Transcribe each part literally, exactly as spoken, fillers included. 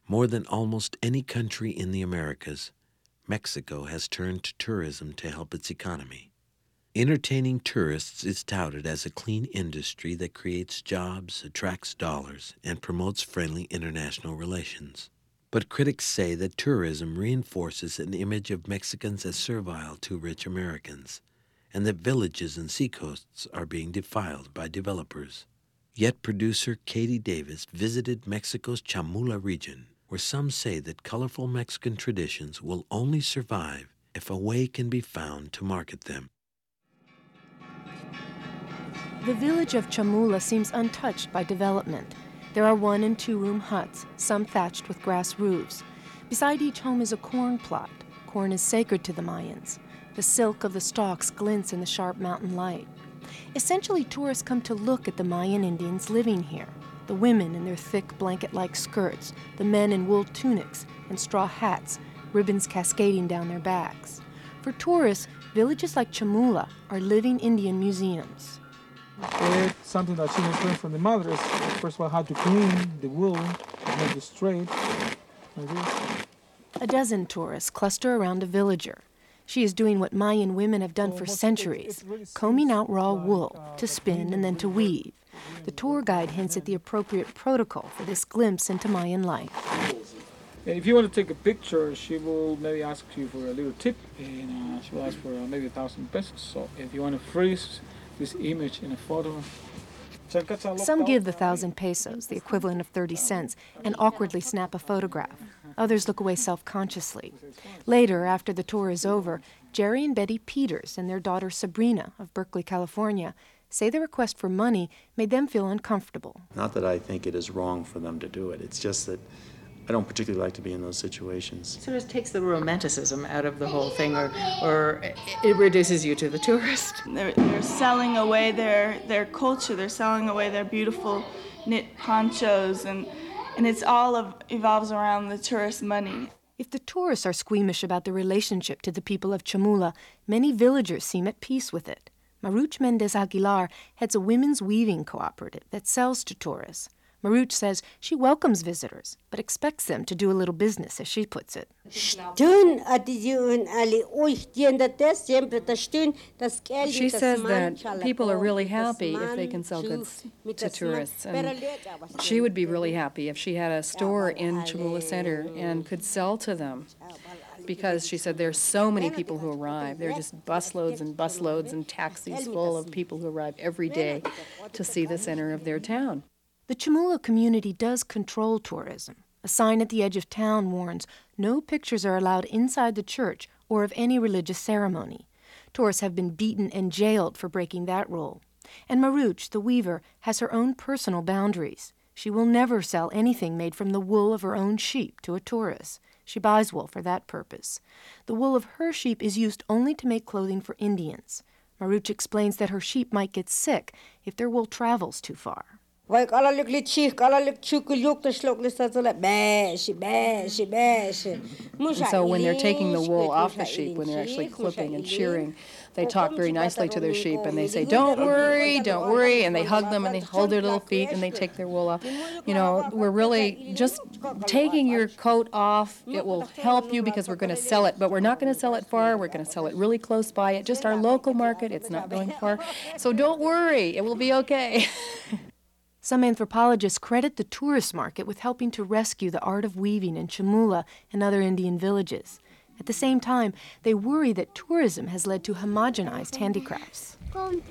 More than almost any country in the Americas, Mexico has turned to tourism to help its economy. Entertaining tourists is touted as a clean industry that creates jobs, attracts dollars, and promotes friendly international relations. But critics say that tourism reinforces an image of Mexicans as servile to rich Americans, and that villages and seacoasts are being defiled by developers. Yet producer Katie Davis visited Mexico's Chamula region, where some say that colorful Mexican traditions will only survive if a way can be found to market them. The village of Chamula seems untouched by development. There are one and two-room huts, some thatched with grass roofs. Beside each home is a corn plot. Corn is sacred to the Mayans. The silk of the stalks glints in the sharp mountain light. Essentially, tourists come to look at the Mayan Indians living here. The women in their thick blanket-like skirts, the men in wool tunics and straw hats, ribbons cascading down their backs. For tourists, villages like Chamula are living Indian museums. It's something that she has learned from the mothers. First of all, how to clean the wool, to make it straight, like this. A dozen tourists cluster around a villager. She is doing what Mayan women have done for centuries, combing out raw wool to spin and then to weave. The tour guide hints at the appropriate protocol for this glimpse into Mayan life. If you want to take a picture, she will maybe ask you for a little tip, and uh, she will ask for uh, maybe a thousand pesos. So if you want to freeze this image in a photo. Some give the thousand pesos, the equivalent of thirty cents, and awkwardly snap a photograph. Others look away self-consciously. Later, after the tour is over, Jerry and Betty Peters and their daughter Sabrina of Berkeley, California, say the request for money made them feel uncomfortable. Not that I think it is wrong for them to do it. It's just that I don't particularly like to be in those situations. It sort of takes the romanticism out of the whole thing, or, or it reduces you to the tourist. They're, they're selling away their, their culture. They're selling away their beautiful knit ponchos, and, and it's all of, evolves around the tourist money. If the tourists are squeamish about the relationship to the people of Chamula, many villagers seem at peace with it. Maruch Mendez Aguilar heads a women's weaving cooperative that sells to tourists. Maruch says she welcomes visitors, but expects them to do a little business, as she puts it. She says that people are really happy if they can sell goods to tourists. And she would be really happy if she had a store in Chamula Center and could sell to them. Because she said there's so many people who arrive. There are just busloads and busloads and taxis full of people who arrive every day to see the center of their town. The Chamula community does control tourism. A sign at the edge of town warns no pictures are allowed inside the church or of any religious ceremony. Tourists have been beaten and jailed for breaking that rule. And Maruch, the weaver, has her own personal boundaries. She will never sell anything made from the wool of her own sheep to a tourist. She buys wool for that purpose. The wool of her sheep is used only to make clothing for Indians. Maruch explains that her sheep might get sick if their wool travels too far. And so when they're taking the wool off the sheep, when they're actually clipping and shearing, they talk very nicely to their sheep and they say, don't worry, don't worry, and they hug them and they hold their little feet and they take their wool off. You know, we're really just taking your coat off. It will help you because we're going to sell it, but we're not going to sell it far. We're going to sell it really close by at just our local market. It's not going far. So don't worry, it will be okay. Some anthropologists credit the tourist market with helping to rescue the art of weaving in Chamula and other Indian villages. At the same time, they worry that tourism has led to homogenized handicrafts.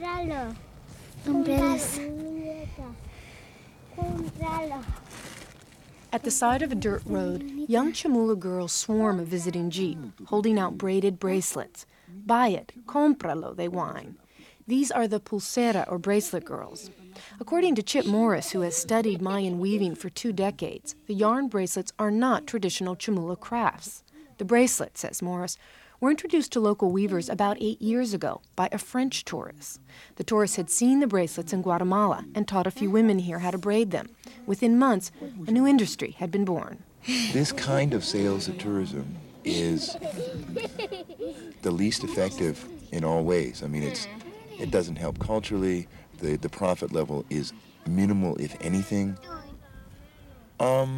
At the side of a dirt road, young Chamula girls swarm a visiting jeep, holding out braided bracelets. Buy it, cómpralo, they whine. These are the pulsera or bracelet girls. According to Chip Morris, who has studied Mayan weaving for two decades, the yarn bracelets are not traditional Chamula crafts. The bracelets, says Morris, were introduced to local weavers about eight years ago by a French tourist. The tourist had seen the bracelets in Guatemala and taught a few women here how to braid them. Within months, a new industry had been born. This kind of sales of tourism is the least effective in all ways. I mean, it's it doesn't help culturally. The, the profit level is minimal, if anything. Um,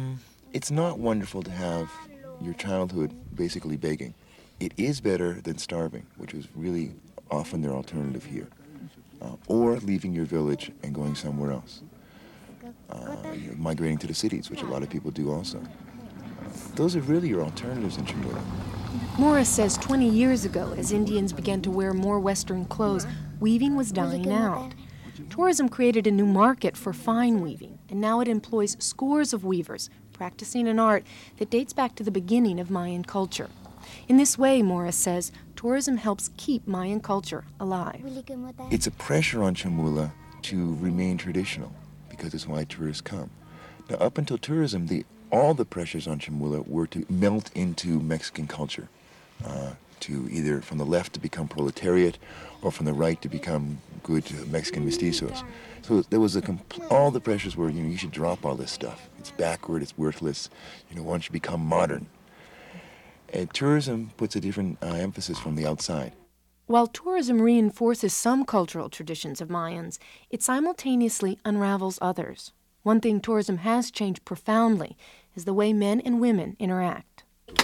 it's not wonderful to have your childhood basically begging. It is better than starving, which is really often their alternative here, uh, or leaving your village and going somewhere else, uh, you know, migrating to the cities, which a lot of people do also. Uh, those are really your alternatives in Chamula. Morris says twenty years ago, as Indians began to wear more Western clothes, weaving was dying out. Tourism created a new market for fine weaving, and now it employs scores of weavers practicing an art that dates back to the beginning of Mayan culture. In this way, Morris says, tourism helps keep Mayan culture alive. It's a pressure on Chamula to remain traditional, because it's why tourists come. Now, up until tourism, the, all the pressures on Chamula were to melt into Mexican culture, uh, to either from the left to become proletariat, or from the right to become good Mexican mestizos. So there was a compl- all the pressures were, you know, you should drop all this stuff. It's backward, it's worthless, you know, why don't you become modern? And tourism puts a different uh, emphasis from the outside. While tourism reinforces some cultural traditions of Mayans, it simultaneously unravels others. One thing tourism has changed profoundly is the way men and women interact.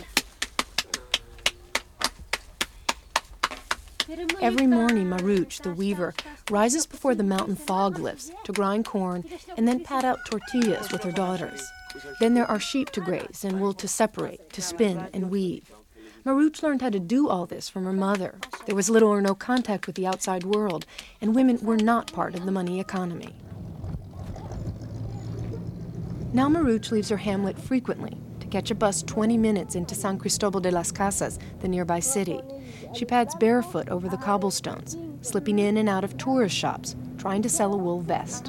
Every morning, Maruch, the weaver, rises before the mountain fog lifts to grind corn and then pat out tortillas with her daughters. Then there are sheep to graze and wool to separate, to spin and weave. Maruch learned how to do all this from her mother. There was little or no contact with the outside world, and women were not part of the money economy. Now Maruch leaves her hamlet frequently to catch a bus twenty minutes into San Cristobal de las Casas, the nearby city. She pads barefoot over the cobblestones, slipping in and out of tourist shops, trying to sell a wool vest.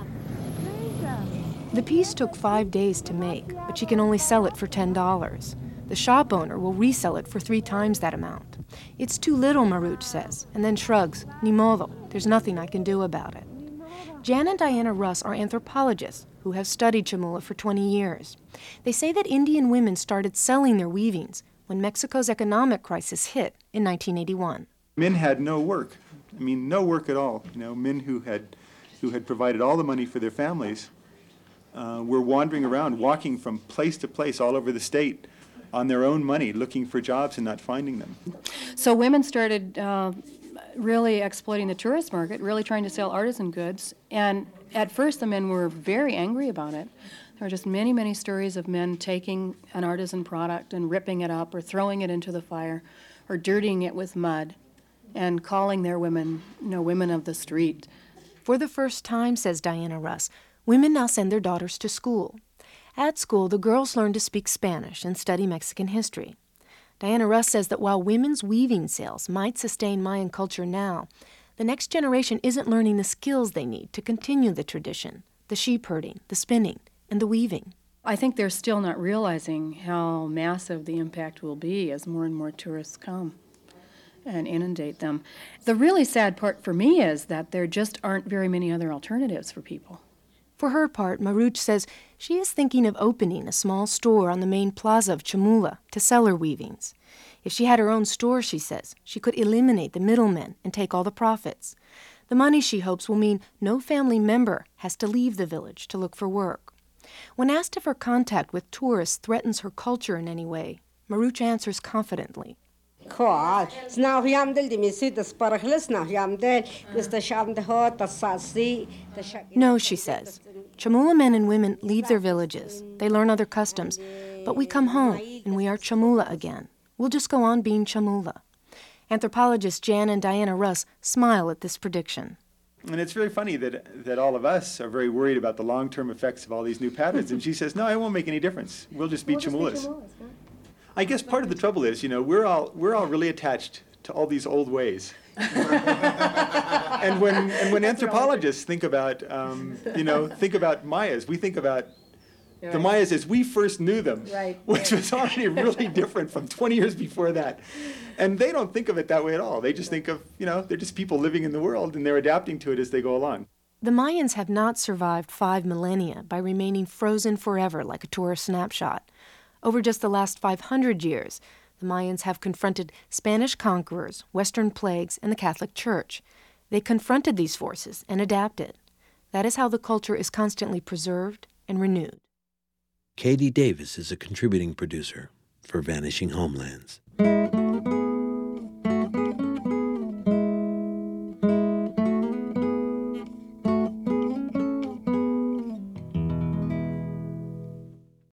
The piece took five days to make, but she can only sell it for ten dollars. The shop owner will resell it for three times that amount. It's too little, Maruch says, and then shrugs, ni modo, there's nothing I can do about it. Jan and Diana Russ are anthropologists who have studied Chamula for twenty years. They say that Indian women started selling their weavings when Mexico's economic crisis hit in nineteen eighty-one. Men had no work. I mean, no work at all. You know, men who had, who had provided all the money for their families uh, were wandering around, walking from place to place all over the state on their own money, looking for jobs and not finding them. So women started uh, really exploiting the tourist market, really trying to sell artisan goods. And at first, the men were very angry about it. There are just many, many stories of men taking an artisan product and ripping it up or throwing it into the fire or dirtying it with mud and calling their women, you know, women of the street. For the first time, says Diana Russ, women now send their daughters to school. At school, the girls learn to speak Spanish and study Mexican history. Diana Russ says that while women's weaving sales might sustain Mayan culture now, the next generation isn't learning the skills they need to continue the tradition, the sheep herding, the spinning, and the weaving. I think they're still not realizing how massive the impact will be as more and more tourists come and inundate them. The really sad part for me is that there just aren't very many other alternatives for people. For her part, Maruch says she is thinking of opening a small store on the main plaza of Chamula to sell her weavings. If she had her own store, she says, she could eliminate the middlemen and take all the profits. The money, she hopes, will mean no family member has to leave the village to look for work. When asked if her contact with tourists threatens her culture in any way, Maruch answers confidently. No, she says. Chamula men and women leave their villages. They learn other customs. But we come home, and we are Chamula again. We'll just go on being Chamula. Anthropologists Jan and Diana Russ smile at this prediction. And it's very funny that that all of us are very worried about the long-term effects of all these new patterns. And she says, no, it won't make any difference. We'll just be we'll Chamulas. Just be Chamulas, huh? I guess part of the trouble is, you know, we're all we're all really attached to all these old ways. and when and when anthropologists think about, um, you know, think about Mayas, we think about right. the Mayas as we first knew them, right. which was already really different from twenty years before that. And they don't think of it that way at all. They just think of, you know, they're just people living in the world, and they're adapting to it as they go along. The Mayans have not survived five millennia by remaining frozen forever like a tourist snapshot. Over just the last five hundred years, the Mayans have confronted Spanish conquerors, Western plagues, and the Catholic Church. They confronted these forces and adapted. That is how the culture is constantly preserved and renewed. Katie Davis is a contributing producer for Vanishing Homelands.